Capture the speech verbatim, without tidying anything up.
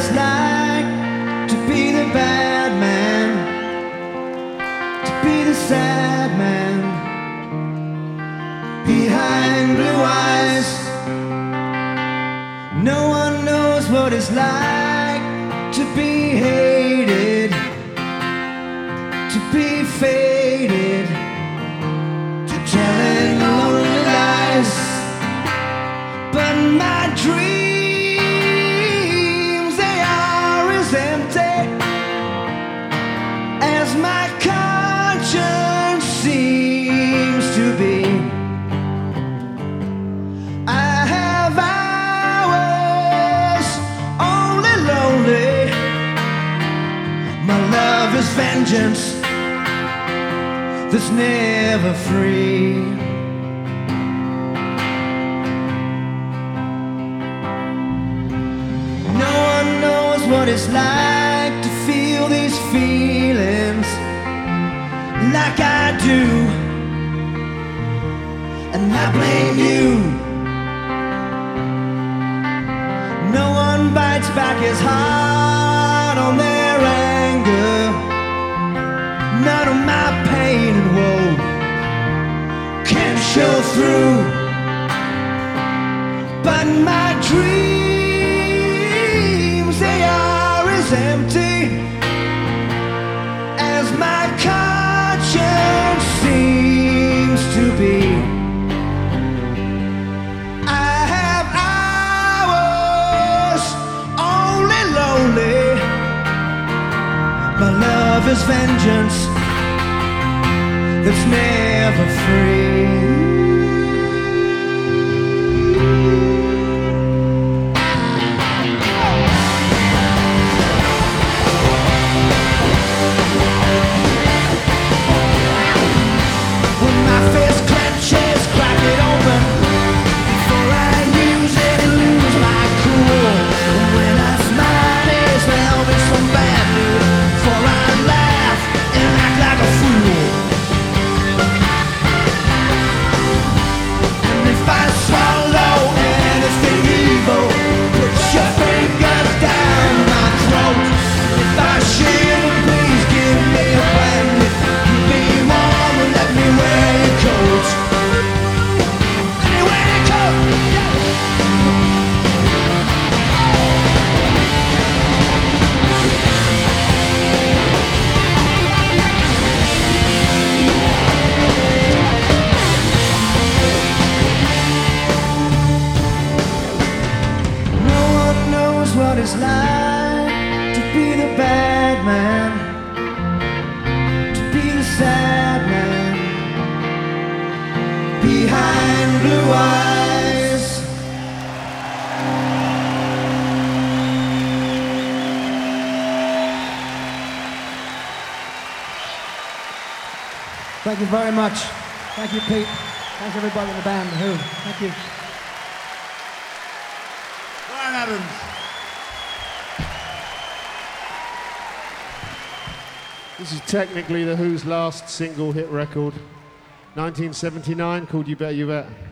it's like to be the bad man, to be the sad man behind blue eyes. No one knows what it's like to be hated, to be faded, to telling lonely lies. But my dreams, they are as empty as my conscience seems to be. I have hours only lonely. My love is vengeance that's never free. No one knows what it's like to feel these feelings like I do, and I blame you. No one bites back as hard on their anger. None of my pain and woe can show through. But my dreams, they are as empty as my conscience seems to be. I have hours only lonely. My love is vengeance that's never free. When my fist clenches, crack it open before I use it and lose my cool. When I smile, it's hell me some bad news before I laugh and act like a fool. And if I swallow anything evil, put your fingers down my throat. If I shiver, please give me a blanket. You be warm and let me wear your coat. Let me wear your coat. No one knows what it's like to be the bad man, to be the sad man behind blue eyes. Thank you very much. Thank you, Pete. Thanks everybody in the band, The Who. Thank you. Bryan Adams. This is technically The Who's last single hit record, nineteen seventy-nine, called You Bet You Bet.